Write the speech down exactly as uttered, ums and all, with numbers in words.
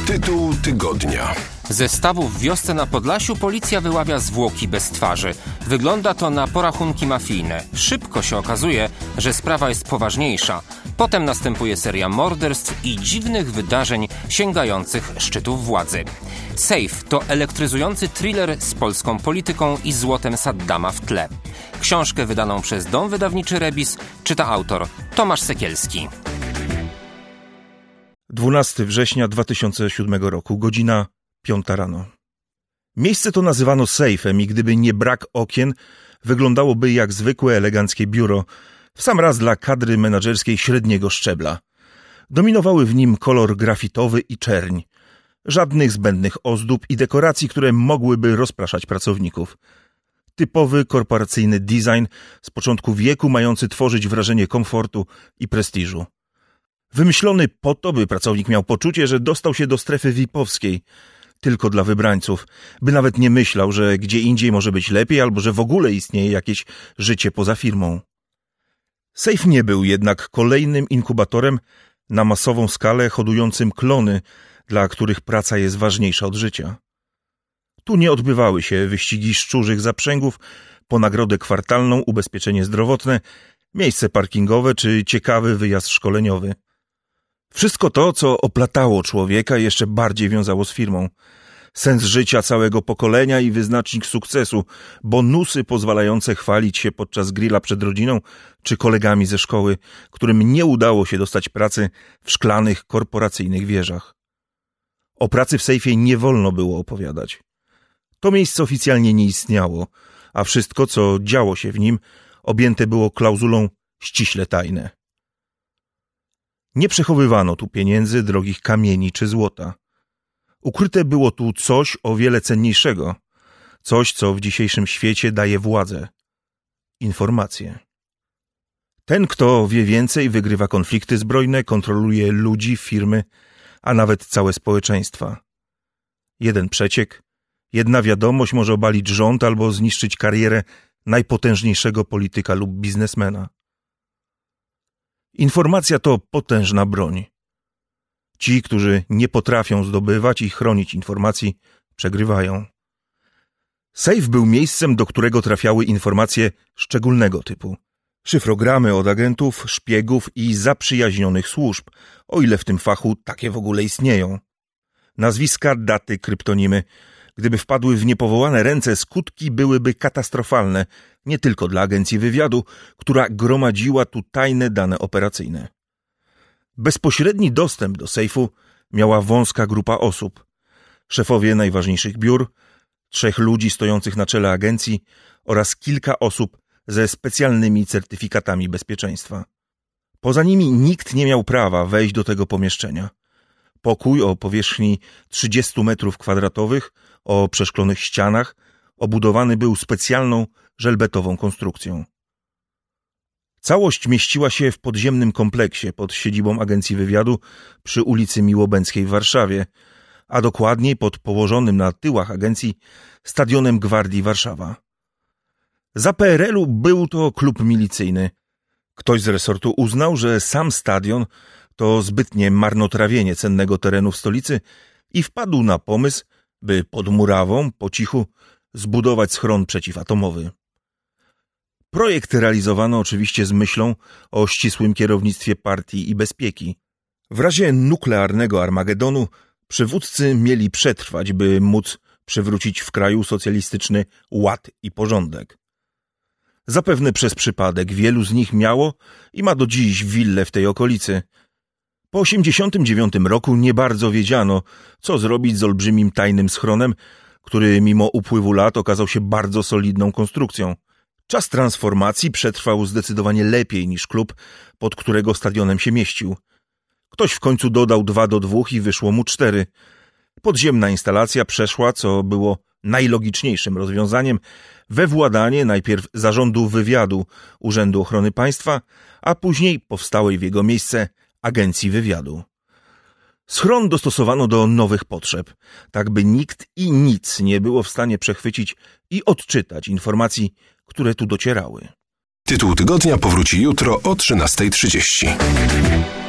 Tytuł tygodnia. Ze stawu w wiosce na Podlasiu policja wyławia zwłoki bez twarzy. Wygląda to na porachunki mafijne. Szybko się okazuje, że sprawa jest poważniejsza. Potem następuje seria morderstw i dziwnych wydarzeń sięgających szczytów władzy. Safe to elektryzujący thriller z polską polityką i złotem Saddama w tle. Książkę wydaną przez Dom Wydawniczy Rebis czyta autor Tomasz Sekielski. dwunastego września dwa tysiące siódmego roku, godzina piąta rano. Miejsce to nazywano sejfem i gdyby nie brak okien, wyglądałoby jak zwykłe eleganckie biuro, w sam raz dla kadry menadżerskiej średniego szczebla. Dominowały w nim kolor grafitowy i czerń. Żadnych zbędnych ozdób i dekoracji, które mogłyby rozpraszać pracowników. Typowy korporacyjny design z początku wieku, mający tworzyć wrażenie komfortu i prestiżu. Wymyślony po to, by pracownik miał poczucie, że dostał się do strefy V I P-owskiej, tylko dla wybrańców, by nawet nie myślał, że gdzie indziej może być lepiej albo że w ogóle istnieje jakieś życie poza firmą. Safe nie był jednak kolejnym inkubatorem na masową skalę hodującym klony, dla których praca jest ważniejsza od życia. Tu nie odbywały się wyścigi szczurzych zaprzęgów po nagrodę kwartalną, ubezpieczenie zdrowotne, miejsce parkingowe czy ciekawy wyjazd szkoleniowy. Wszystko to, co oplatało człowieka, jeszcze bardziej wiązało z firmą. Sens życia całego pokolenia i wyznacznik sukcesu, bonusy pozwalające chwalić się podczas grilla przed rodziną czy kolegami ze szkoły, którym nie udało się dostać pracy w szklanych, korporacyjnych wieżach. O pracy w sejfie nie wolno było opowiadać. To miejsce oficjalnie nie istniało, a wszystko, co działo się w nim, objęte było klauzulą ściśle tajne. Nie przechowywano tu pieniędzy, drogich kamieni czy złota. Ukryte było tu coś o wiele cenniejszego, coś, co w dzisiejszym świecie daje władzę. Informacje. Ten, kto wie więcej, wygrywa konflikty zbrojne, kontroluje ludzi, firmy, a nawet całe społeczeństwa. Jeden przeciek, jedna wiadomość może obalić rząd albo zniszczyć karierę najpotężniejszego polityka lub biznesmena. Informacja to potężna broń. Ci, którzy nie potrafią zdobywać i chronić informacji, przegrywają. Safe był miejscem, do którego trafiały informacje szczególnego typu. Szyfrogramy od agentów, szpiegów i zaprzyjaźnionych służb, o ile w tym fachu takie w ogóle istnieją. Nazwiska, daty, kryptonimy. Gdyby wpadły w niepowołane ręce, skutki byłyby katastrofalne, nie tylko dla agencji wywiadu, która gromadziła tu tajne dane operacyjne. Bezpośredni dostęp do sejfu miała wąska grupa osób. Szefowie najważniejszych biur, trzech ludzi stojących na czele agencji oraz kilka osób ze specjalnymi certyfikatami bezpieczeństwa. Poza nimi nikt nie miał prawa wejść do tego pomieszczenia. Pokój o powierzchni trzydziestu metrów kwadratowych, o przeszklonych ścianach, obudowany był specjalną, żelbetową konstrukcją. Całość mieściła się w podziemnym kompleksie pod siedzibą Agencji Wywiadu przy ulicy Miłobędzkiej w Warszawie, a dokładniej pod położonym na tyłach agencji Stadionem Gwardii Warszawa. Za P R L-u był to klub milicyjny. Ktoś z resortu uznał, że sam stadion to zbytnie marnotrawienie cennego terenu w stolicy i wpadł na pomysł, by pod murawą, po cichu, zbudować schron przeciwatomowy. Projekt realizowano oczywiście z myślą o ścisłym kierownictwie partii i bezpieki. W razie nuklearnego Armagedonu przywódcy mieli przetrwać, by móc przywrócić w kraju socjalistyczny ład i porządek. Zapewne przez przypadek wielu z nich miało i ma do dziś willę w tej okolicy. Po osiemdziesiątym dziewiątym roku nie bardzo wiedziano, co zrobić z olbrzymim tajnym schronem, który mimo upływu lat okazał się bardzo solidną konstrukcją. Czas transformacji przetrwał zdecydowanie lepiej niż klub, pod którego stadionem się mieścił. Ktoś w końcu dodał dwa do dwóch i wyszło mu cztery. Podziemna instalacja przeszła, co było najlogiczniejszym rozwiązaniem, we władanie najpierw Zarządu Wywiadu Urzędu Ochrony Państwa, a później powstałej w jego miejsce Agencji Wywiadu. Schron dostosowano do nowych potrzeb, tak by nikt i nic nie było w stanie przechwycić i odczytać informacji, które tu docierały. Tytuł tygodnia powróci jutro o trzynasta trzydzieści.